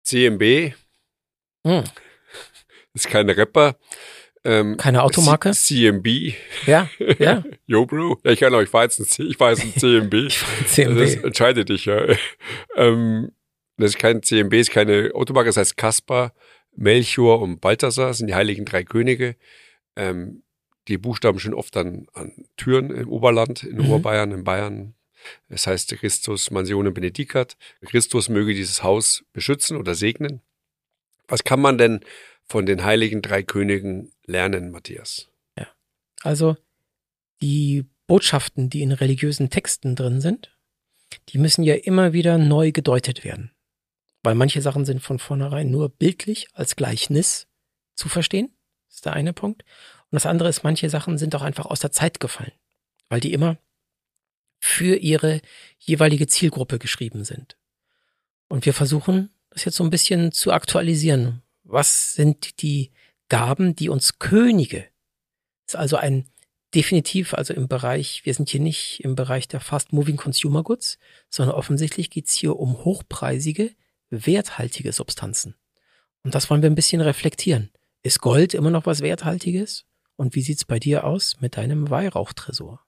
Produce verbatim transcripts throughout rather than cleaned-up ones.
C M B Hm. ist kein Rapper. Ähm, Keine Automarke? C- CMB. Ja, ja. Yo, Bro. Ja, ich kann auch, ich fahr jetzt ein, C- ich fahr jetzt ein C M B. Ich fahr ein C M B. Das entscheide dich, ja. Ähm, das ist kein C M B, ist keine Automarke, das heißt Kaspar, Melchior und Balthasar, das sind die heiligen drei Könige. Ähm, die Buchstaben stehen oft an, an Türen im Oberland, in Mhm. Oberbayern, in Bayern. Das heißt Christus Mansione Benedicat. Christus möge dieses Haus beschützen oder segnen. Was kann man denn von den heiligen drei Königen lernen, Matthias? Ja. Also die Botschaften, die in religiösen Texten drin sind, die müssen ja immer wieder neu gedeutet werden. Weil manche Sachen sind von vornherein nur bildlich als Gleichnis zu verstehen. Das ist der eine Punkt. Und das andere ist, manche Sachen sind auch einfach aus der Zeit gefallen. Weil die immer für ihre jeweilige Zielgruppe geschrieben sind. Und wir versuchen, das jetzt so ein bisschen zu aktualisieren. Was sind die Gaben, die uns Könige, das ist also ein definitiv, also im Bereich, wir sind hier nicht im Bereich der Fast-Moving Consumer Goods, sondern offensichtlich geht's hier um hochpreisige, werthaltige Substanzen. Und das wollen wir ein bisschen reflektieren. Ist Gold immer noch was Werthaltiges? Und wie sieht's bei dir aus mit deinem Weihrauchtresor?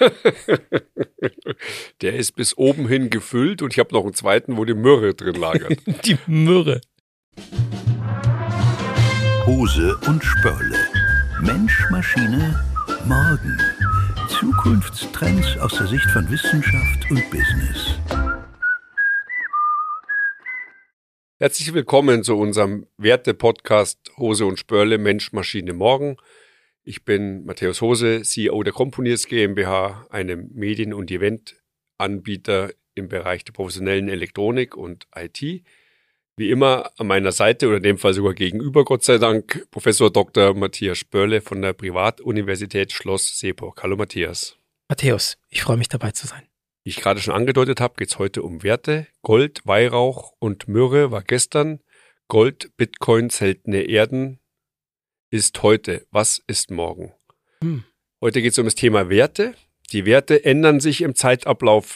Der ist bis oben hin gefüllt und ich habe noch einen zweiten, wo die Myrrhe drin lagert. Die Myrrhe. Hose und Spörle. Mensch, Maschine, Morgen. Zukunftstrends aus der Sicht von Wissenschaft und Business. Herzlich willkommen zu unserem Werte-Podcast Hose und Spörle, Mensch, Maschine, Morgen. Ich bin Matthäus Hose, C E O der Componiers GmbH, einem Medien- und Eventanbieter im Bereich der professionellen Elektronik und I T. Wie immer an meiner Seite oder in dem Fall sogar gegenüber, Gott sei Dank, Professor Doktor Matthias Spörle von der Privatuniversität Schloss Seeburg. Hallo Matthias. Matthäus, ich freue mich dabei zu sein. Wie ich gerade schon angedeutet habe, geht es heute um Werte. Gold, Weihrauch und Myrrhe war gestern. Gold, Bitcoin, seltene Erden ist heute. Was ist morgen? Hm. Heute geht es um das Thema Werte. Die Werte ändern sich im Zeitablauf.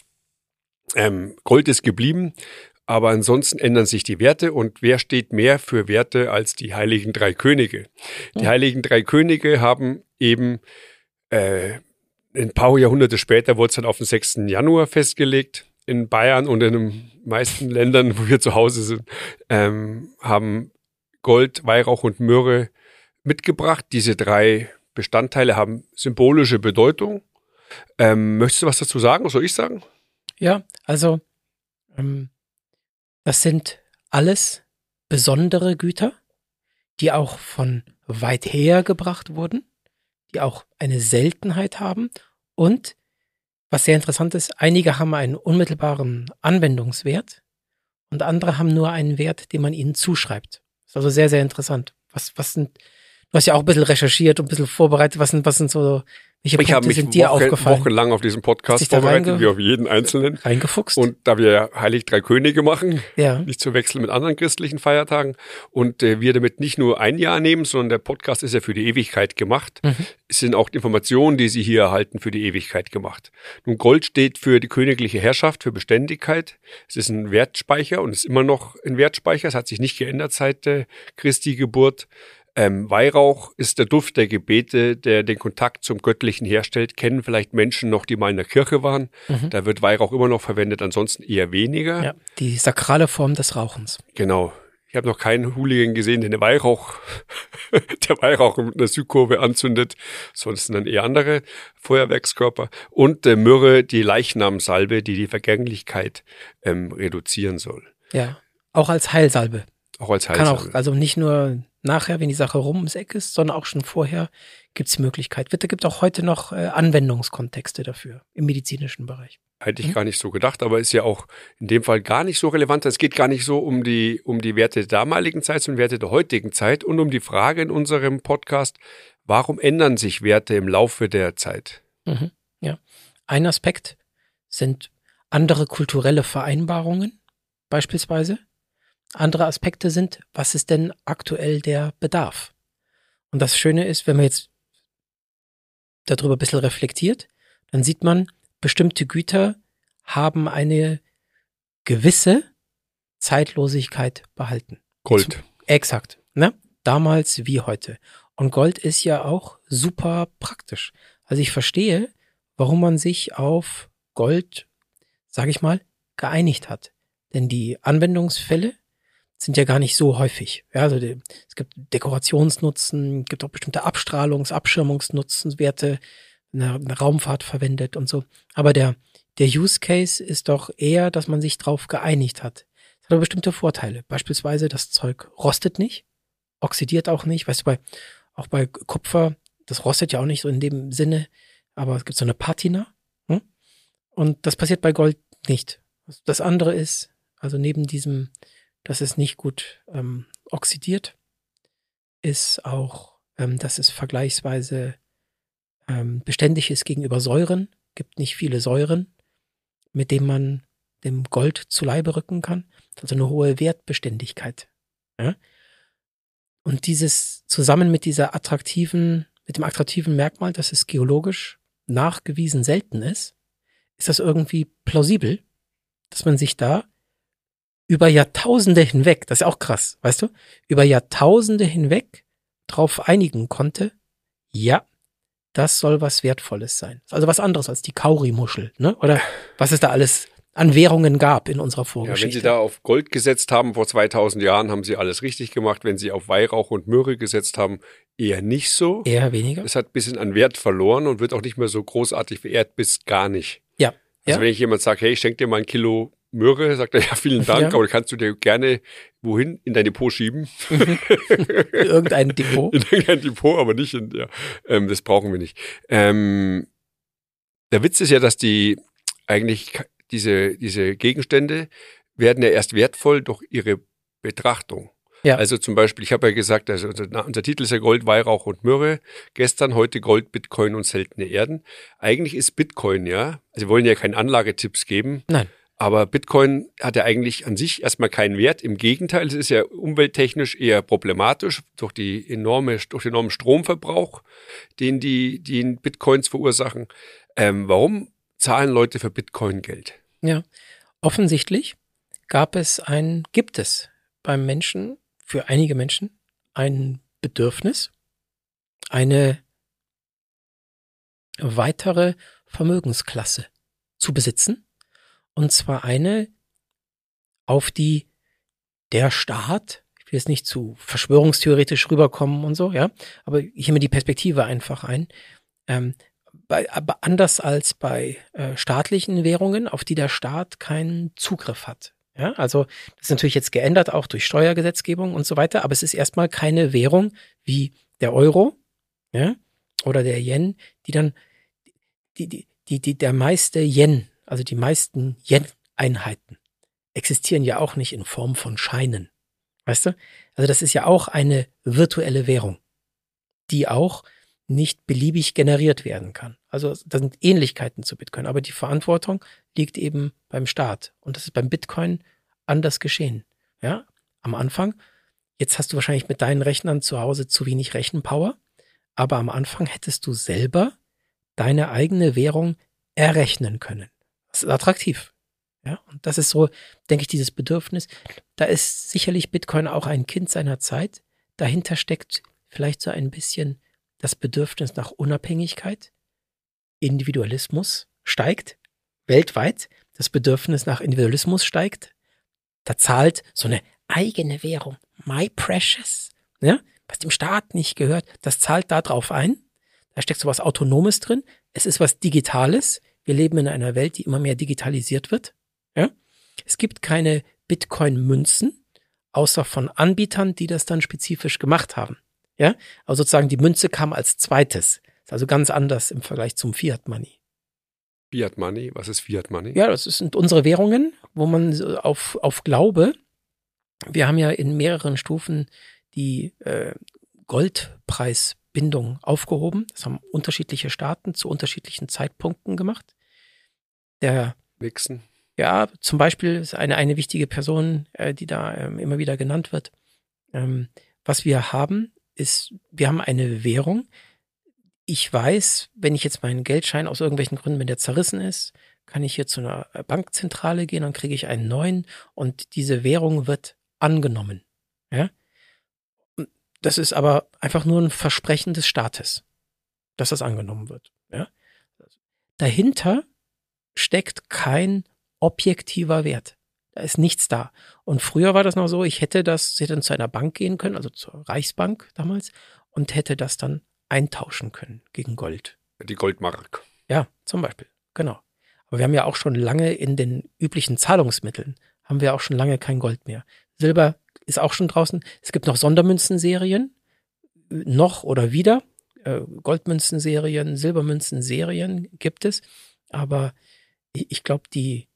Ähm, Gold ist geblieben, aber ansonsten ändern sich die Werte. Und wer steht mehr für Werte als die heiligen drei Könige? Die Hm. heiligen drei Könige haben eben äh, ein paar Jahrhunderte später wurde es dann auf den sechsten Januar festgelegt. In Bayern und in den meisten Ländern, wo wir zu Hause sind, ähm, haben Gold, Weihrauch und Myrrhe mitgebracht. Diese drei Bestandteile haben symbolische Bedeutung. Ähm, möchtest du was dazu sagen? Was soll ich sagen? Ja, also ähm, das sind alles besondere Güter, die auch von weit her gebracht wurden, die auch eine Seltenheit haben und, was sehr interessant ist, einige haben einen unmittelbaren Anwendungswert und andere haben nur einen Wert, den man ihnen zuschreibt. Das ist also sehr, sehr interessant. Was, was sind, du hast ja auch ein bisschen recherchiert und ein bisschen vorbereitet, was sind, was sind so, welche Ich habe Punkte mich sind dir Woche, aufgefallen? wochenlang auf diesen Hast Podcast dich da vorbereitet, reinge- wie auf jeden einzelnen. Reingefuchst? Und da wir ja heilig drei Könige machen, ja. nicht zu wechseln mit anderen christlichen Feiertagen und äh, wir damit nicht nur ein Jahr nehmen, sondern der Podcast ist ja für die Ewigkeit gemacht, Mhm. es sind auch die Informationen, die Sie hier erhalten, für die Ewigkeit gemacht. Nun, Gold steht für die königliche Herrschaft, für Beständigkeit. Es ist ein Wertspeicher und ist immer noch ein Wertspeicher. Es hat sich nicht geändert seit äh, Christi Geburt. Ähm, Weihrauch ist der Duft der Gebete, der den Kontakt zum Göttlichen herstellt. Kennen vielleicht Menschen noch, die mal in der Kirche waren. Mhm. Da wird Weihrauch immer noch verwendet, ansonsten eher weniger. Ja, die sakrale Form des Rauchens. Genau. Ich habe noch keinen Hooligan gesehen, der eine Weihrauch, der Weihrauch mit einer Südkurve anzündet. Sonst sind dann eher andere Feuerwerkskörper. Und äh, Myrrhe, die Leichnamsalbe, die die Vergänglichkeit ähm, reduzieren soll. Ja, auch als Heilsalbe. Auch als Kann Heilsalbe. auch, also nicht nur nachher, wenn die Sache rum ums Eck ist, sondern auch schon vorher gibt es die Möglichkeit. Es gibt auch heute noch äh, Anwendungskontexte dafür im medizinischen Bereich. Hätte ich Mhm. gar nicht so gedacht, aber ist ja auch in dem Fall gar nicht so relevant. Es geht gar nicht so um die, um die Werte der damaligen Zeit, sondern Werte der heutigen Zeit und um die Frage in unserem Podcast, warum ändern sich Werte im Laufe der Zeit? Mhm. Ja. Ein Aspekt sind andere kulturelle Vereinbarungen, beispielsweise. Andere Aspekte sind, was ist denn aktuell der Bedarf? Und das Schöne ist, wenn man jetzt darüber ein bisschen reflektiert, dann sieht man, bestimmte Güter haben eine gewisse Zeitlosigkeit behalten. Gold. Zum, exakt. Ne? Damals wie heute. Und Gold ist ja auch super praktisch. Also ich verstehe, warum man sich auf Gold, sage ich mal, geeinigt hat. Denn die Anwendungsfälle sind ja gar nicht so häufig. Ja, also die, es gibt Dekorationsnutzen, gibt auch bestimmte Abstrahlungs-, Abschirmungsnutzenwerte, eine, eine Raumfahrt verwendet und so. Aber der, der Use Case ist doch eher, dass man sich drauf geeinigt hat. Es hat aber bestimmte Vorteile. Beispielsweise das Zeug rostet nicht, oxidiert auch nicht. Weißt du, bei, auch bei Kupfer, das rostet ja auch nicht so in dem Sinne, aber es gibt so eine Patina. Hm? Und das passiert bei Gold nicht. Das andere ist, also neben diesem, dass es nicht gut ähm, oxidiert, ist auch, ähm, dass es vergleichsweise ähm, beständig ist gegenüber Säuren. Gibt nicht viele Säuren, mit denen man dem Gold zu Leibe rücken kann. Das ist also eine hohe Wertbeständigkeit. Ja? Und dieses zusammen mit dieser attraktiven, mit dem attraktiven Merkmal, dass es geologisch nachgewiesen selten ist, ist das irgendwie plausibel, dass man sich da über Jahrtausende hinweg, das ist auch krass, weißt du, über Jahrtausende hinweg drauf einigen konnte, ja, das soll was Wertvolles sein. Also was anderes als die Kauri-Muschel, ne? Oder was es da alles an Währungen gab in unserer Vorgeschichte. Ja, wenn Sie da auf Gold gesetzt haben vor zweitausend Jahren, haben Sie alles richtig gemacht. Wenn Sie auf Weihrauch und Myrrhe gesetzt haben, eher nicht so. Eher weniger. Es hat ein bisschen an Wert verloren und wird auch nicht mehr so großartig verehrt, bis gar nicht. Ja. Also ja. wenn ich jemand sage, hey, ich schenke dir mal ein Kilo Myrrhe, sagt er, ja, vielen Dank, Ja. aber kannst du dir gerne wohin? In dein Depot schieben. Irgendein Depot. In irgendein Depot, aber nicht in der. Ähm, das brauchen wir nicht. Ähm, der Witz ist ja, dass die eigentlich diese, diese Gegenstände werden ja erst wertvoll durch ihre Betrachtung. Ja. Also zum Beispiel, ich habe ja gesagt, also unser, unser Titel ist ja Gold, Weihrauch und Myrrhe. Gestern, heute Gold, Bitcoin und seltene Erden. Eigentlich ist Bitcoin ja, also wir wollen ja keine Anlagetipps geben. Nein. Aber Bitcoin hat ja eigentlich an sich erstmal keinen Wert. Im Gegenteil, es ist ja umwelttechnisch eher problematisch durch die enorme, durch den enormen Stromverbrauch, den die, die Bitcoins verursachen. Ähm, warum zahlen Leute für Bitcoin Geld? Ja. Offensichtlich gab es ein, gibt es beim Menschen, für einige Menschen, ein Bedürfnis, eine weitere Vermögensklasse zu besitzen. Und zwar eine, auf die der Staat, ich will jetzt nicht zu verschwörungstheoretisch rüberkommen und so, ja, aber ich nehme die Perspektive einfach ein, ähm, bei, aber anders als bei äh, staatlichen Währungen, auf die der Staat keinen Zugriff hat. Ja, also das ist natürlich jetzt geändert, auch durch Steuergesetzgebung und so weiter, aber es ist erstmal keine Währung wie der Euro, ja, oder der Yen, die dann, die, die, die, die der meiste Yen, also die meisten Yen-Einheiten existieren ja auch nicht in Form von Scheinen. Weißt du? Also das ist ja auch eine virtuelle Währung, die auch nicht beliebig generiert werden kann. Also da sind Ähnlichkeiten zu Bitcoin, aber die Verantwortung liegt eben beim Staat. Und das ist beim Bitcoin anders geschehen. Ja, am Anfang, jetzt hast du wahrscheinlich mit deinen Rechnern zu Hause zu wenig Rechenpower, aber am Anfang hättest du selber deine eigene Währung errechnen können. Das ist attraktiv. Ja, und das ist so, denke ich, dieses Bedürfnis. Da ist sicherlich Bitcoin auch ein Kind seiner Zeit. Dahinter steckt vielleicht so ein bisschen das Bedürfnis nach Unabhängigkeit. Individualismus steigt weltweit. Das Bedürfnis nach Individualismus steigt. Da zahlt so eine eigene Währung, My Precious, ja, was dem Staat nicht gehört, das zahlt da drauf ein. Da steckt so was Autonomes drin. Es ist was Digitales. Wir leben in einer Welt, die immer mehr digitalisiert wird. Ja? Es gibt keine Bitcoin-Münzen, außer von Anbietern, die das dann spezifisch gemacht haben. Ja? Also sozusagen die Münze kam als zweites. Ist also ganz anders im Vergleich zum Fiat Money. Fiat Money? Was ist Fiat Money? Ja, das sind unsere Währungen, wo man auf, auf Glaube, wir haben ja in mehreren Stufen die äh, Goldpreisbindung aufgehoben. Das haben unterschiedliche Staaten zu unterschiedlichen Zeitpunkten gemacht. Der Nixon. Ja, zum Beispiel ist eine, eine wichtige Person, äh, die da ähm, immer wieder genannt wird. Ähm, was wir haben, ist, wir haben eine Währung. Ich weiß, wenn ich jetzt meinen Geldschein aus irgendwelchen Gründen, wenn der zerrissen ist, kann ich hier zu einer Bankzentrale gehen, dann kriege ich einen neuen und diese Währung wird angenommen. Ja? Das ist aber einfach nur ein Versprechen des Staates, dass das angenommen wird. Ja? Dahinter steckt kein objektiver Wert. Da ist nichts da. Und früher war das noch so, ich hätte das, ich hätte dann zu einer Bank gehen können, also zur Reichsbank damals, und hätte das dann eintauschen können gegen Gold. Die Goldmark. Ja, zum Beispiel, genau. Aber wir haben ja auch schon lange in den üblichen Zahlungsmitteln, haben wir auch schon lange kein Gold mehr. Silber ist auch schon draußen. Es gibt noch Sondermünzenserien, noch oder wieder. Äh, Goldmünzenserien, Silbermünzenserien gibt es. Aber ich, ich glaube, die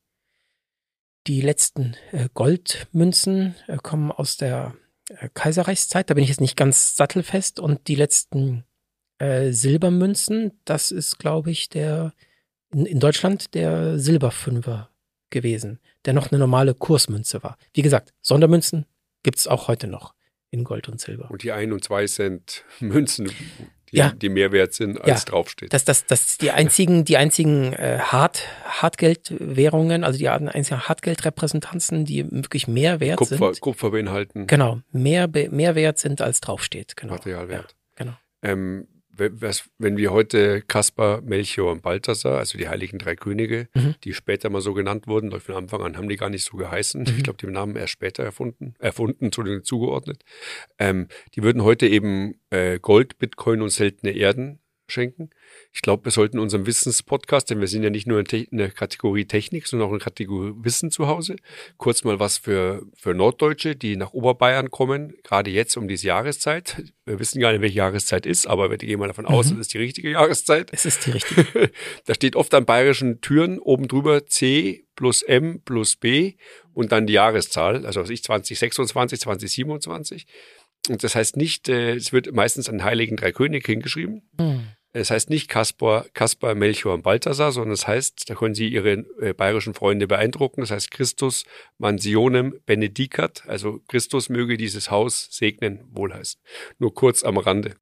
Die letzten äh, Goldmünzen äh, kommen aus der äh, Kaiserreichszeit, da bin ich jetzt nicht ganz sattelfest. Und die letzten äh, Silbermünzen, das ist, glaube ich, der in, in Deutschland der Silberfünfer gewesen, der noch eine normale Kursmünze war. Wie gesagt, Sondermünzen gibt's auch heute noch in Gold und Silber. Und die ein und zwei Cent Münzen, die, ja. die mehr wert sind, als ja. draufsteht. Das, das, das die einzigen, die einzigen äh, Hart, Hartgeldwährungen, also die einzigen Hartgeldrepräsentanzen, die wirklich mehr wert Kupfer, sind. Kupfer beinhalten. Genau, mehr, mehr wert sind, als draufsteht. Genau. Materialwert. Ja, genau. Ähm, was, wenn wir heute Kaspar, Melchior und Balthasar, also die heiligen drei Könige, mhm. die später mal so genannt wurden, von Anfang an haben die gar nicht so geheißen. Mhm. Ich glaube, den Namen erst später erfunden, erfunden, zu denen zugeordnet. Ähm, die würden heute eben äh, Gold, Bitcoin und seltene Erden schenken. Ich glaube, wir sollten unserem Wissenspodcast, denn wir sind ja nicht nur in der Kategorie Technik, sondern auch in der Kategorie Wissen zu Hause, kurz mal was für, für Norddeutsche, die nach Oberbayern kommen, gerade jetzt um diese Jahreszeit. Wir wissen gar nicht, welche Jahreszeit ist, aber wir gehen mal davon aus, mhm. das ist die richtige Jahreszeit. Es ist die richtige. Da steht oft an bayerischen Türen oben drüber C plus M plus B und dann die Jahreszahl, also was ich, zwanzig sechsundzwanzig, zwanzig siebenundzwanzig. Und das heißt nicht, äh, es wird meistens an Heiligen Drei König hingeschrieben. Mhm. Es heißt nicht Kaspar, Kaspar, Melchior und Balthasar, sondern es heißt, da können Sie Ihre äh, bayerischen Freunde beeindrucken, das heißt Christus mansionem benedicat, also Christus möge dieses Haus segnen, wohlheißen. Nur kurz am Rande.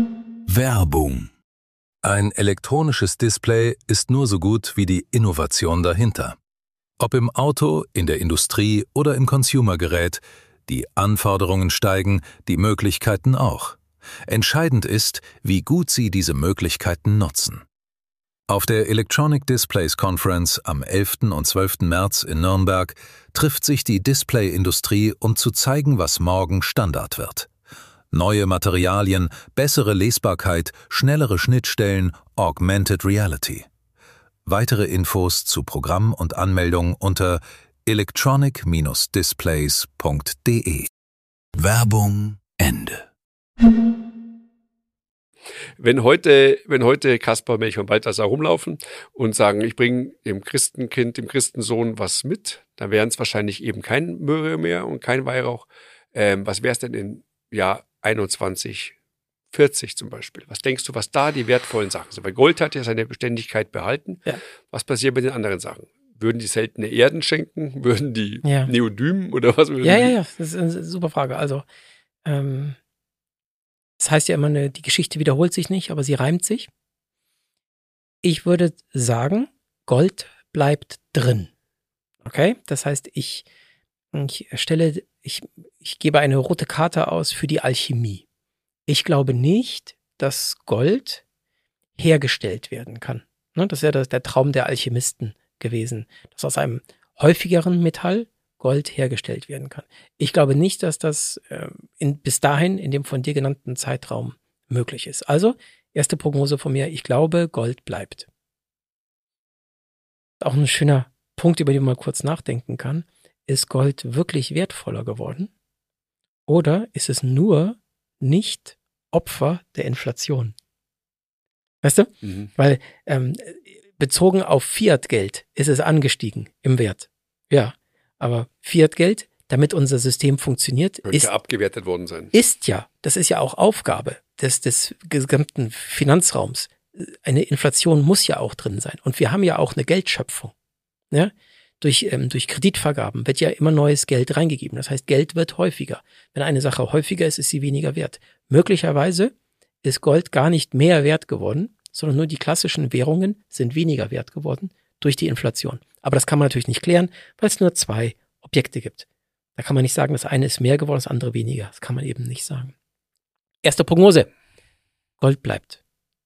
Werbung. Ein elektronisches Display ist nur so gut wie die Innovation dahinter. Ob im Auto, in der Industrie oder im Consumergerät, die Anforderungen steigen, die Möglichkeiten auch. Entscheidend ist, wie gut Sie diese Möglichkeiten nutzen. Auf der Electronic Displays Conference am elften und zwölften März in Nürnberg trifft sich die Displayindustrie, um zu zeigen, was morgen Standard wird. Neue Materialien, bessere Lesbarkeit, schnellere Schnittstellen, Augmented Reality. Weitere Infos zu Programm und Anmeldung unter electronic Bindestrich displays punkt de. Werbung Ende. Wenn heute, wenn heute Kaspar, Melchior und Balthasar rumlaufen und sagen, ich bringe dem Christenkind, dem Christensohn was mit, dann wären es wahrscheinlich eben kein Myrrhe mehr und kein Weihrauch. Ähm, was wäre es denn im Jahr einundzwanzig vierzig zum Beispiel? Was denkst du, was da die wertvollen Sachen sind? Weil Gold hat ja seine Beständigkeit behalten. Ja. Was passiert mit den anderen Sachen? Würden die seltene Erden schenken? Würden die ja. Neodymen oder was? Würden ja, die? ja, ja, das ist eine super Frage. Also, ähm, das heißt ja immer, eine, die Geschichte wiederholt sich nicht, aber sie reimt sich. Ich würde sagen, Gold bleibt drin. Okay? Das heißt, ich, ich stelle, ich, ich gebe eine rote Karte aus für die Alchemie. Ich glaube nicht, dass Gold hergestellt werden kann. Ne? Das ist ja das, der Traum der Alchemisten gewesen, dass aus einem häufigeren Metall Gold hergestellt werden kann. Ich glaube nicht, dass das äh, in, bis dahin in dem von dir genannten Zeitraum möglich ist. Also, erste Prognose von mir, ich glaube, Gold bleibt. Auch ein schöner Punkt, über den man mal kurz nachdenken kann. Ist Gold wirklich wertvoller geworden? Oder ist es nur nicht Opfer der Inflation? Weißt du? Mhm. Weil ähm, bezogen auf Fiat-Geld ist es angestiegen im Wert. Ja. Aber Fiat-Geld, damit unser System funktioniert, könnte ist abgewertet worden sein. Ist ja, das ist ja auch Aufgabe des, des gesamten Finanzraums. Eine Inflation muss ja auch drin sein. Und wir haben ja auch eine Geldschöpfung. Ja? Durch, ähm, durch Kreditvergaben wird ja immer neues Geld reingegeben. Das heißt, Geld wird häufiger. Wenn eine Sache häufiger ist, ist sie weniger wert. Möglicherweise ist Gold gar nicht mehr wert geworden, sondern nur die klassischen Währungen sind weniger wert geworden durch die Inflation. Aber das kann man natürlich nicht klären, weil es nur zwei Objekte gibt. Da kann man nicht sagen, das eine ist mehr geworden, das andere weniger. Das kann man eben nicht sagen. Erste Prognose. Gold bleibt.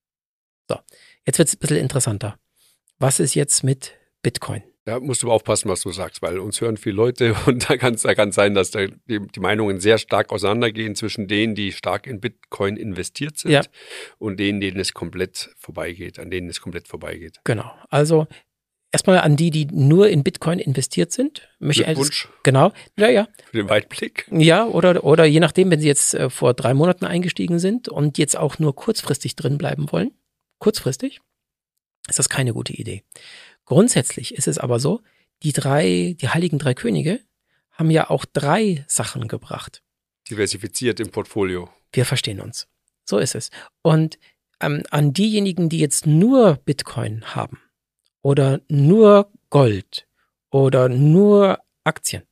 So, jetzt wird es ein bisschen interessanter. Was ist jetzt mit Bitcoin? Da musst du aber aufpassen, was du sagst, weil uns hören viele Leute und da kann es da kann sein, dass da die, die Meinungen sehr stark auseinandergehen zwischen denen, die stark in Bitcoin investiert sind Ja. und denen, denen es komplett vorbeigeht, an denen es komplett vorbeigeht. Genau. Also erstmal an die, die nur in Bitcoin investiert sind. Möchte ich Glückwunsch Genau. Ja, ja. für den Weitblick. Ja, oder, oder je nachdem, wenn Sie jetzt äh, vor drei Monaten eingestiegen sind und jetzt auch nur kurzfristig drin bleiben wollen, kurzfristig, ist das keine gute Idee. Grundsätzlich ist es aber so, die drei, die heiligen drei Könige haben ja auch drei Sachen gebracht. Diversifiziert im Portfolio. Wir verstehen uns. So ist es. Und ähm, an diejenigen, die jetzt nur Bitcoin haben oder nur Gold oder nur Aktien,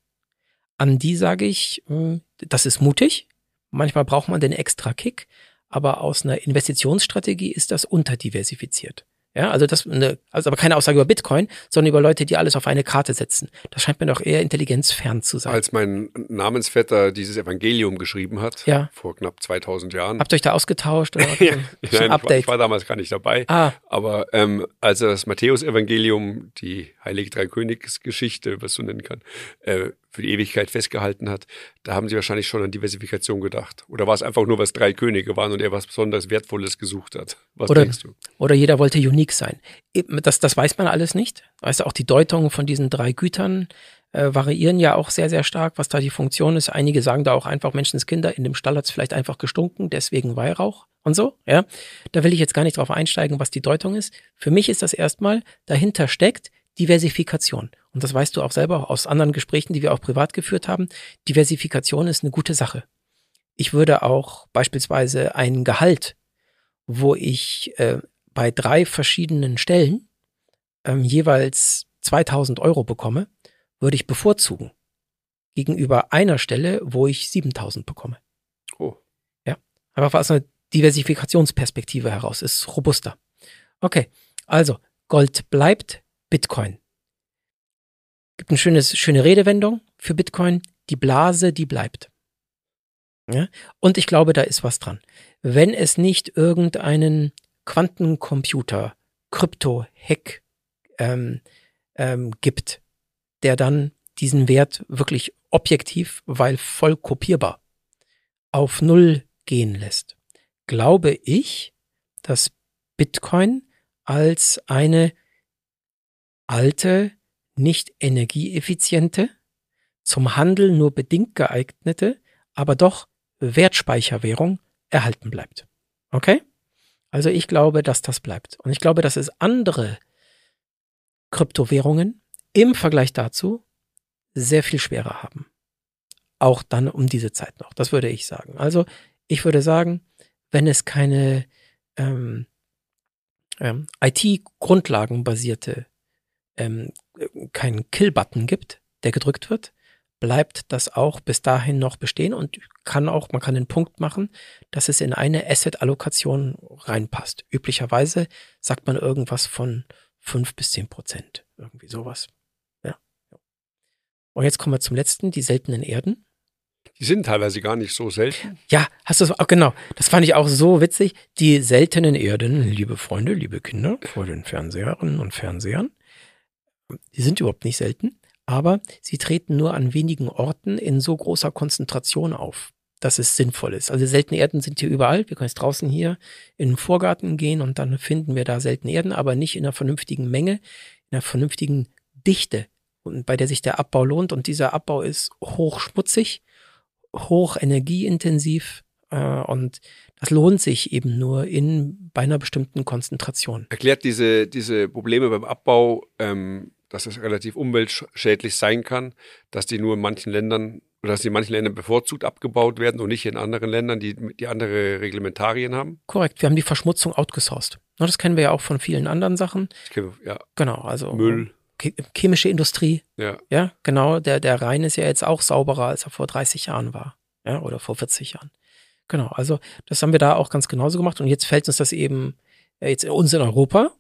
an die sage ich, mh, das ist mutig. Manchmal braucht man den extra Kick, aber aus einer Investitionsstrategie ist das unterdiversifiziert. Ja, also das, eine, also aber keine Aussage über Bitcoin, sondern über Leute, die alles auf eine Karte setzen. Das scheint mir doch eher intelligenzfern zu sein. Als mein Namensvetter dieses Evangelium geschrieben hat, Ja. vor knapp zweitausend Jahren. Habt ihr euch da ausgetauscht? Oder Ja, ein nein, ich war, Update? ich war damals gar nicht dabei. Ah, Aber ähm, als er das Matthäus-Evangelium, die Heilige Drei-Königs-Geschichte, was so nennen kann, äh, für die Ewigkeit festgehalten hat, da haben sie wahrscheinlich schon an Diversifikation gedacht. Oder war es einfach nur, was drei Könige waren und er was besonders Wertvolles gesucht hat? Was Oder- denkst du? oder jeder wollte unique sein. Eben, Das, das weiß man alles nicht. Weißt du, auch die Deutungen von diesen drei Gütern äh, variieren ja auch sehr, sehr stark, was da die Funktion ist. Einige sagen da auch einfach, Menschenskinder, in dem Stall hat es vielleicht einfach gestunken, deswegen Weihrauch und so. Ja, da will ich jetzt gar nicht drauf einsteigen, was die Deutung ist. Für mich ist das erstmal, dahinter steckt Diversifikation. Und das weißt du auch selber aus anderen Gesprächen, die wir auch privat geführt haben. Diversifikation ist eine gute Sache. Ich würde auch beispielsweise ein Gehalt, wo ich äh, bei drei verschiedenen Stellen ähm, jeweils zweitausend Euro bekomme, würde ich bevorzugen gegenüber einer Stelle, wo ich siebentausend bekomme. Oh. Einfach aus einer Diversifikationsperspektive heraus, ist robuster. Okay, also Gold bleibt, Bitcoin. Gibt eine schönes, schöne Redewendung für Bitcoin, die Blase, die bleibt. Ja? Und ich glaube, da ist was dran. Wenn es nicht irgendeinen Quantencomputer, Krypto-Hack ähm, ähm, gibt, der dann diesen Wert wirklich objektiv, weil voll kopierbar, auf Null gehen lässt, glaube ich, dass Bitcoin als eine alte, nicht energieeffiziente, zum Handel nur bedingt geeignete, aber doch Wertspeicherwährung erhalten bleibt. Okay? Also ich glaube, dass das bleibt. Und ich glaube, dass es andere Kryptowährungen im Vergleich dazu sehr viel schwerer haben. Auch dann um diese Zeit noch. Das würde ich sagen. Also ich würde sagen, wenn es keine ähm, ähm, I T-Grundlagenbasierte, ähm, keinen Kill-Button gibt, der gedrückt wird, bleibt das auch bis dahin noch bestehen und kann auch, man kann den Punkt machen, dass es in eine Asset-Allokation reinpasst. Üblicherweise sagt man irgendwas von fünf bis zehn Prozent. Irgendwie sowas. Ja. Und jetzt kommen wir zum letzten, die seltenen Erden. Die sind teilweise gar nicht so selten. Ja, hast du es auch, genau. Das fand ich auch so witzig. Die seltenen Erden, liebe Freunde, liebe Kinder, vor den Fernseherinnen und Fernsehern, die sind überhaupt nicht selten, aber sie treten nur an wenigen Orten in so großer Konzentration auf, dass es sinnvoll ist. Also seltene Erden sind hier überall. Wir können jetzt draußen hier in den Vorgarten gehen und dann finden wir da seltene Erden, aber nicht in einer vernünftigen Menge, in einer vernünftigen Dichte, und bei der sich der Abbau lohnt. Und dieser Abbau ist hochschmutzig, hoch energieintensiv äh, und das lohnt sich eben nur in bei einer bestimmten Konzentration. Erklärt diese, diese Probleme beim Abbau, ähm, dass es relativ umweltschädlich sein kann, dass die nur in manchen Ländern oder dass die in manchen Ländern bevorzugt abgebaut werden und nicht in anderen Ländern, die, die andere Reglementarien haben? Korrekt, wir haben die Verschmutzung outgesourced. Na, das kennen wir ja auch von vielen anderen Sachen. Ich kenne, ja, Genau, also Müll. Che- chemische Industrie. Ja. Ja, genau, der, der Rhein ist ja jetzt auch sauberer, als er vor dreißig Jahren war. Ja, oder vor vierzig Jahren. Genau, also das haben wir da auch ganz genauso gemacht und jetzt fällt uns das eben, äh, jetzt uns in Europa,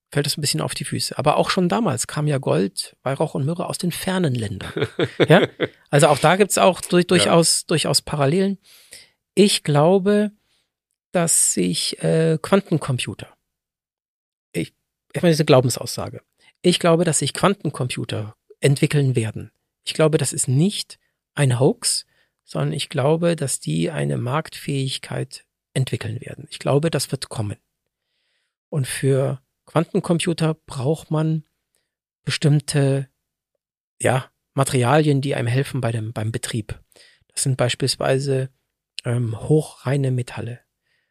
fällt es ein bisschen auf die Füße. Aber auch schon damals kam ja Gold, Weihrauch und Myrrhe aus den fernen Ländern. Ja? Also auch da gibt es auch durch, durchaus, ja. durchaus Parallelen. Ich glaube, dass sich äh, Quantencomputer, ich, ich meine, diese Glaubensaussage, ich glaube, dass sich Quantencomputer entwickeln werden. Ich glaube, das ist nicht ein Hoax, sondern ich glaube, dass die eine Marktfähigkeit entwickeln werden. Ich glaube, das wird kommen. Und für Quantencomputer braucht man bestimmte ja, Materialien, die einem helfen bei dem, beim Betrieb. Das sind beispielsweise ähm, hochreine Metalle.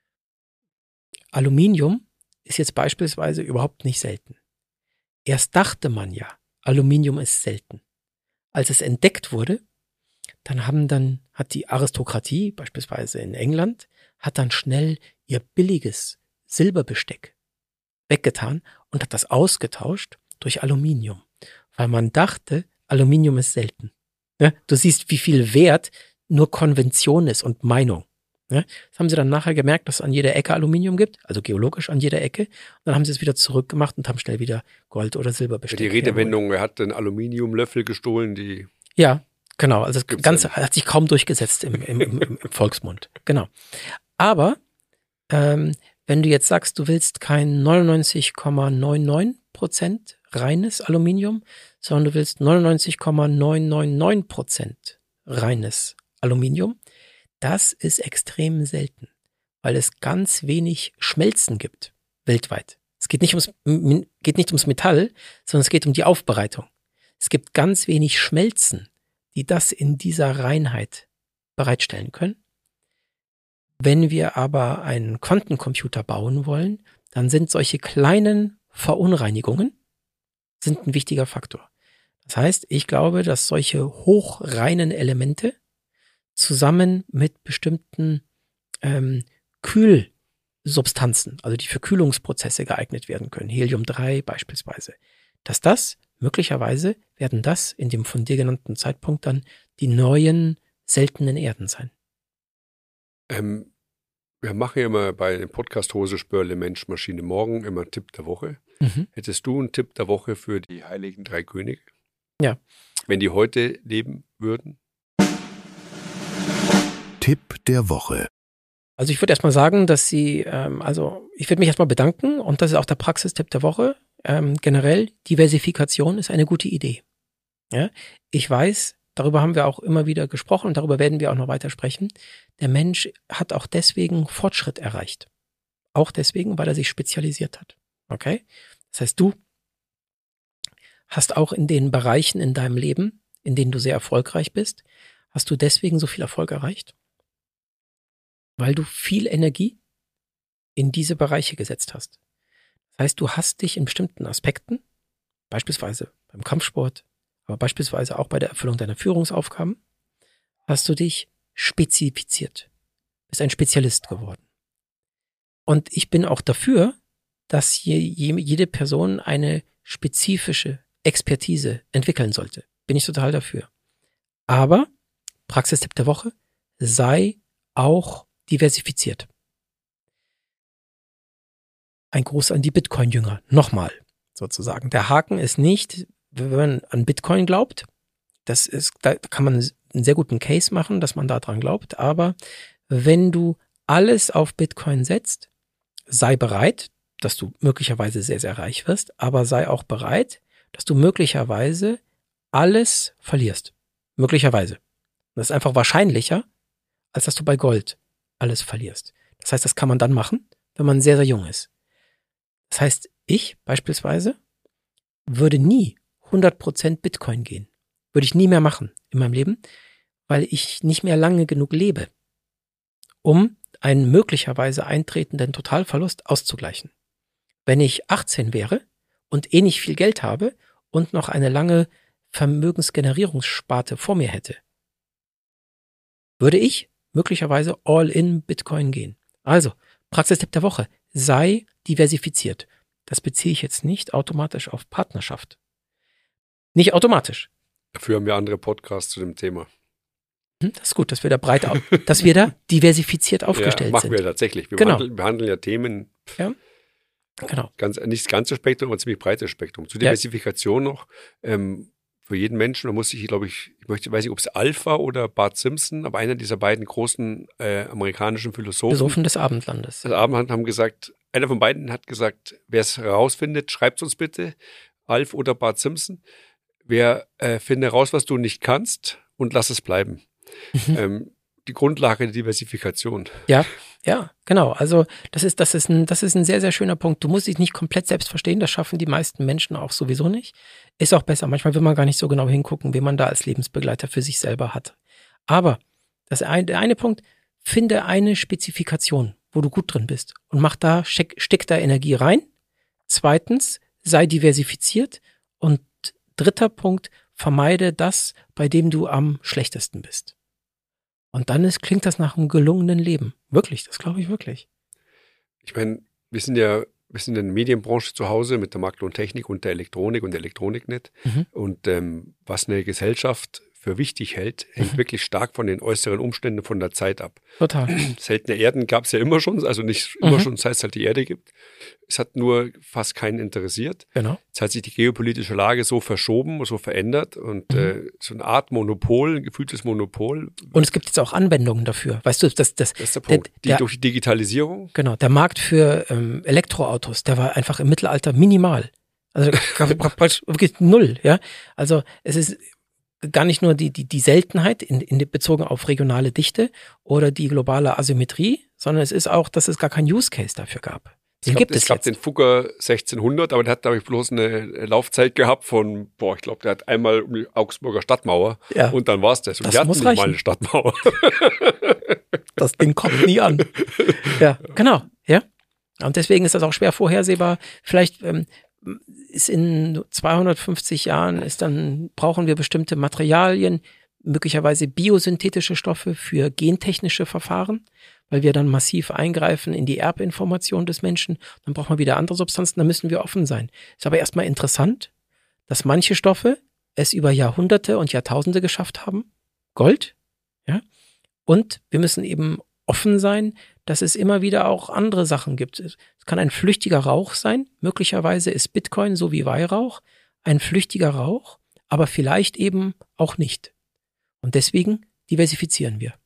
Aluminium ist jetzt beispielsweise überhaupt nicht selten. Erst dachte man ja, Aluminium ist selten. Als es entdeckt wurde, dann haben dann, hat die Aristokratie, beispielsweise in England, hat dann schnell ihr billiges Silberbesteck weggetan und hat das ausgetauscht durch Aluminium, weil man dachte, Aluminium ist selten. Ja, du siehst, wie viel Wert nur Konvention ist und Meinung. Ja, das haben sie dann nachher gemerkt, dass es an jeder Ecke Aluminium gibt, also geologisch an jeder Ecke. Und dann haben sie es wieder zurückgemacht und haben schnell wieder Gold- oder Silberbesteck. Die Redewendung, er hat den Aluminiumlöffel gestohlen, die... Ja, genau. Also das Ganze hat sich kaum durchgesetzt im, im, im, im Volksmund. Genau. Aber ähm, wenn du jetzt sagst, du willst kein neunundneunzig Komma neunundneunzig Prozent reines Aluminium, sondern du willst neunundneunzig Komma neunhundertneunundneunzig Prozent reines Aluminium, das ist extrem selten, weil es ganz wenig Schmelzen gibt weltweit. Es geht nicht ums, geht nicht ums Metall, sondern es geht um die Aufbereitung. Es gibt ganz wenig Schmelzen, die das in dieser Reinheit bereitstellen können. Wenn wir aber einen Quantencomputer bauen wollen, dann sind solche kleinen Verunreinigungen sind ein wichtiger Faktor. Das heißt, ich glaube, dass solche hochreinen Elemente zusammen mit bestimmten ähm, Kühlsubstanzen, also die für Kühlungsprozesse geeignet werden können, Helium drei beispielsweise, dass das möglicherweise werden das in dem von dir genannten Zeitpunkt dann die neuen seltenen Erden sein. Ähm, wir machen ja immer bei dem Podcast Hose, Spörle, Mensch, Maschine, Morgen immer einen Tipp der Woche. Mhm. Hättest du einen Tipp der Woche für die heiligen drei Könige? Ja. Wenn die heute leben würden? Tipp der Woche. Also ich würde erstmal sagen, dass sie, ähm, also ich würde mich erstmal bedanken und das ist auch der Praxistipp der Woche. Ähm, generell, Diversifikation ist eine gute Idee. Ja? Ich weiß, darüber haben wir auch immer wieder gesprochen und darüber werden wir auch noch weiter sprechen. Der Mensch hat auch deswegen Fortschritt erreicht. Auch deswegen, weil er sich spezialisiert hat. Okay? Das heißt, du hast auch in den Bereichen in deinem Leben, in denen du sehr erfolgreich bist, hast du deswegen so viel Erfolg erreicht? Weil du viel Energie in diese Bereiche gesetzt hast. Das heißt, du hast dich in bestimmten Aspekten, beispielsweise beim Kampfsport, aber beispielsweise auch bei der Erfüllung deiner Führungsaufgaben, hast du dich spezifiziert, bist ein Spezialist geworden. Und ich bin auch dafür, dass hier jede Person eine spezifische Expertise entwickeln sollte. Bin ich total dafür. Aber, Praxistipp der Woche, sei auch diversifiziert. Ein Gruß an die Bitcoin-Jünger. Nochmal, sozusagen. Der Haken ist nicht, wenn man an Bitcoin glaubt, das ist, da kann man einen sehr guten Case machen, dass man daran glaubt, aber wenn du alles auf Bitcoin setzt, sei bereit, dass du möglicherweise sehr, sehr reich wirst, aber sei auch bereit, dass du möglicherweise alles verlierst. Möglicherweise. Das ist einfach wahrscheinlicher, als dass du bei Gold alles verlierst. Das heißt, das kann man dann machen, wenn man sehr, sehr jung ist. Das heißt, ich beispielsweise würde nie hundert Prozent Bitcoin gehen. Würde ich nie mehr machen in meinem Leben, weil ich nicht mehr lange genug lebe, um einen möglicherweise eintretenden Totalverlust auszugleichen. Wenn ich achtzehn wäre und eh nicht viel Geld habe und noch eine lange Vermögensgenerierungssparte vor mir hätte, würde ich möglicherweise all in Bitcoin gehen. Also, Praxistipp der Woche, sei diversifiziert. Das beziehe ich jetzt nicht automatisch auf Partnerschaft. Nicht automatisch. Dafür haben wir andere Podcasts zu dem Thema. Das ist gut, dass wir da breit, dass wir da diversifiziert aufgestellt ja, machen sind. Machen wir tatsächlich. Wir genau. behandeln, behandeln ja Themen. Ja. Genau. Ganz, nicht das ganze Spektrum, aber ein ziemlich breites Spektrum. Zur Ja. Diversifikation noch, ähm, für jeden Menschen, da muss ich, glaube ich, ich möchte, weiß nicht, ob es Alpha oder Bart Simpson, aber einer dieser beiden großen äh, amerikanischen Philosophen, Besoffen des Abendlandes. des Abend haben gesagt, einer von beiden hat gesagt, wer es herausfindet, schreibt uns bitte, Alf oder Bart Simpson. Wer äh, finde raus, was du nicht kannst und lass es bleiben. Mhm. Ähm, die Grundlage der Diversifikation. Ja, ja, genau. Also das ist, das ist ein, das ist ein sehr, sehr schöner Punkt. Du musst dich nicht komplett selbst verstehen. Das schaffen die meisten Menschen auch sowieso nicht. Ist auch besser. Manchmal will man gar nicht so genau hingucken, wen man da als Lebensbegleiter für sich selber hat. Aber das ein, der eine Punkt, finde eine Spezifikation, wo du gut drin bist und mach da, steck, steck da Energie rein. Zweitens, sei diversifiziert. Und dritter Punkt, vermeide das, bei dem du am schlechtesten bist. Und dann ist, klingt das nach einem gelungenen Leben. Wirklich, das glaube ich wirklich. Ich meine, wir sind ja, wir sind in der Medienbranche zu Hause mit der Makro und Technik und der Elektronik und der Elektroniknet. Mhm. Und ähm, was eine Gesellschaft für wichtig hält, hängt Mhm. wirklich stark von den äußeren Umständen von der Zeit ab. Total. Seltene Erden gab es ja immer schon, also nicht immer Mhm. schon, seit es halt die Erde gibt. Es hat nur fast keinen interessiert. Genau. Jetzt hat sich die geopolitische Lage so verschoben, so verändert und Mhm. äh, so eine Art Monopol, ein gefühltes Monopol. Und es gibt jetzt auch Anwendungen dafür. Weißt du, das, das, Das ist der der, Punkt. Die, der, durch die Digitalisierung. genau, der Markt für ähm, Elektroautos, der war einfach im Mittelalter minimal. Also gab praktisch wirklich null, ja. Also es ist gar nicht nur die, die, die Seltenheit in, in bezogen auf regionale Dichte oder die globale Asymmetrie, sondern es ist auch, dass es gar keinen Use Case dafür gab. Den Es gab, gibt es es gab jetzt. den Fugger sechzehnhundert, aber der hat, glaube ich, bloß eine Laufzeit gehabt von, boah, ich glaube, der hat einmal um die Augsburger Stadtmauer Ja. und dann war es das. Und Das die hatten muss nicht mal reichen. eine Stadtmauer. Das Ding kommt nie an. Ja, genau. Ja. Und deswegen ist das auch schwer vorhersehbar. Vielleicht ähm, ist in zweihundertfünfzig Jahren ist dann, brauchen wir bestimmte Materialien, möglicherweise biosynthetische Stoffe für gentechnische Verfahren, weil wir dann massiv eingreifen in die Erbinformation des Menschen. Dann braucht man wieder andere Substanzen, da müssen wir offen sein. Ist aber erstmal interessant, dass manche Stoffe es über Jahrhunderte und Jahrtausende geschafft haben. Gold, ja. Und wir müssen eben offen sein, dass es immer wieder auch andere Sachen gibt. Es kann ein flüchtiger Rauch sein. Möglicherweise ist Bitcoin so wie Weihrauch ein flüchtiger Rauch, aber vielleicht eben auch nicht. Und deswegen diversifizieren wir.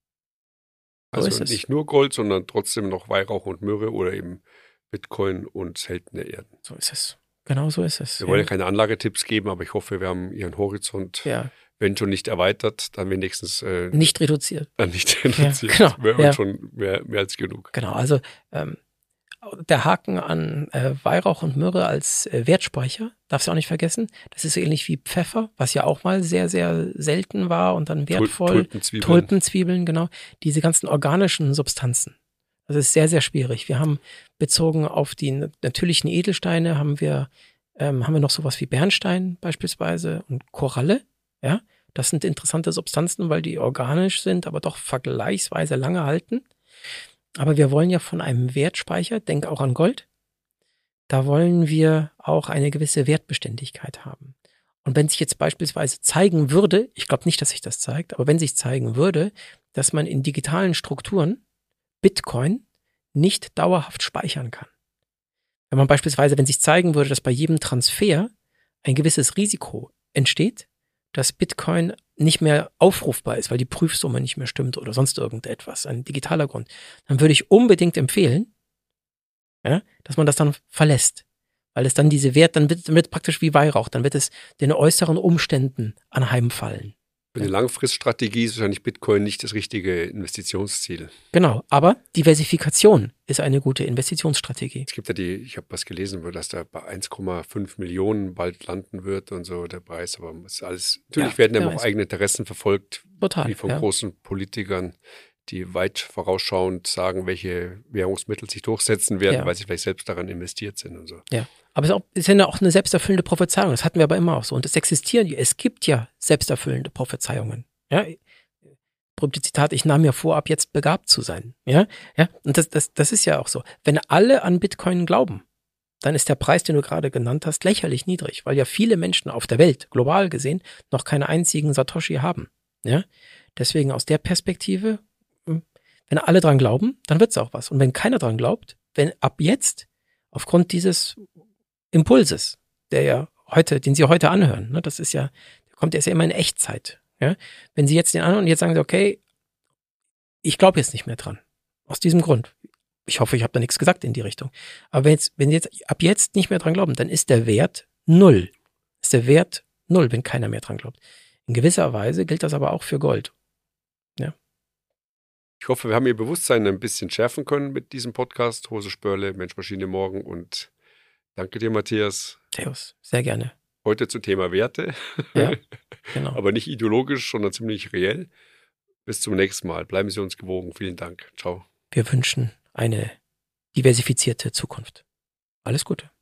So Also ist es. nicht nur Gold, sondern trotzdem noch Weihrauch und Myrrhe oder eben Bitcoin und seltene Erden. So ist es. Genau so ist es. Wir wollen ja keine Anlagetipps geben, aber ich hoffe, wir haben Ihren Horizont, Ja, wenn schon nicht erweitert, dann wenigstens äh, nicht reduziert. äh, nicht reduziert. genau, Wäre ja. uns schon mehr, mehr als genug. Genau, also ähm, der Haken an äh, Weihrauch und Myrrhe als äh, Wertspeicher, darfst du auch nicht vergessen. Das ist so ähnlich wie Pfeffer, was ja auch mal sehr, sehr selten war und dann wertvoll. Tulpenzwiebeln. Tulpenzwiebeln, genau. Diese ganzen organischen Substanzen. Das ist sehr, sehr schwierig. Wir haben bezogen auf die natürlichen Edelsteine haben wir, ähm, haben wir noch sowas wie Bernstein beispielsweise und Koralle. Ja, das sind interessante Substanzen, weil die organisch sind, aber doch vergleichsweise lange halten. Aber wir wollen ja von einem Wertspeicher, denk auch an Gold, da wollen wir auch eine gewisse Wertbeständigkeit haben. Und wenn sich jetzt beispielsweise zeigen würde, ich glaube nicht, dass sich das zeigt, aber wenn sich zeigen würde, dass man in digitalen Strukturen Bitcoin nicht dauerhaft speichern kann. Wenn man beispielsweise, wenn sich zeigen würde, dass bei jedem Transfer ein gewisses Risiko entsteht, dass Bitcoin nicht mehr aufrufbar ist, weil die Prüfsumme nicht mehr stimmt oder sonst irgendetwas, ein digitaler Grund, dann würde ich unbedingt empfehlen, ja, dass man das dann verlässt. Weil es dann diese Wert, dann wird, wird praktisch wie Weihrauch, dann wird es den äußeren Umständen anheimfallen. Für eine Langfriststrategie ist wahrscheinlich Bitcoin nicht das richtige Investitionsziel. Genau, aber Diversifikation ist eine gute Investitionsstrategie. Es gibt ja die, ich habe was gelesen, dass da bei eins Komma fünf Millionen bald landen wird und so der Preis, aber es ist alles, natürlich Ja, werden ja wer auch weiß. eigene Interessen verfolgt, Total. wie von Ja. großen Politikern, die weit vorausschauend sagen, welche Währungsmittel sich durchsetzen werden, Ja. weil sie vielleicht selbst daran investiert sind und so. Ja, aber es ist, auch, es ist ja auch eine selbsterfüllende Prophezeiung. Das hatten wir aber immer auch so. Und es existieren, es gibt ja selbsterfüllende Prophezeiungen. Ja, berühmte Zitat, ich nahm mir vor, ab jetzt begabt zu sein. Ja, ja, und das, das, das ist ja auch so. Wenn alle an Bitcoin glauben, dann ist der Preis, den du gerade genannt hast, lächerlich niedrig, weil ja viele Menschen auf der Welt, global gesehen, noch keinen einzigen Satoshi haben. Ja, deswegen aus der Perspektive, wenn alle dran glauben, dann wird's auch was. Und wenn keiner dran glaubt, wenn ab jetzt aufgrund dieses Impulses, der ja heute, den Sie heute anhören, ne, das ist ja, der kommt erst ja immer in Echtzeit. Ja? Wenn Sie jetzt den anhören und jetzt sagen Sie, okay, ich glaube jetzt nicht mehr dran. Aus diesem Grund. Ich hoffe, ich habe da nichts gesagt in die Richtung. Aber wenn, jetzt, wenn Sie jetzt ab jetzt nicht mehr dran glauben, dann ist der Wert null. Ist der Wert null, wenn keiner mehr dran glaubt. In gewisser Weise gilt das aber auch für Gold. Ja. Ich hoffe, wir haben Ihr Bewusstsein ein bisschen schärfen können mit diesem Podcast. Hose Spörle, Mensch, Maschine, Morgen. Und danke dir, Matthias. Theos, sehr gerne. Heute zum Thema Werte. Ja, genau. Aber nicht ideologisch, sondern ziemlich reell. Bis zum nächsten Mal. Bleiben Sie uns gewogen. Vielen Dank. Ciao. Wir wünschen eine diversifizierte Zukunft. Alles Gute.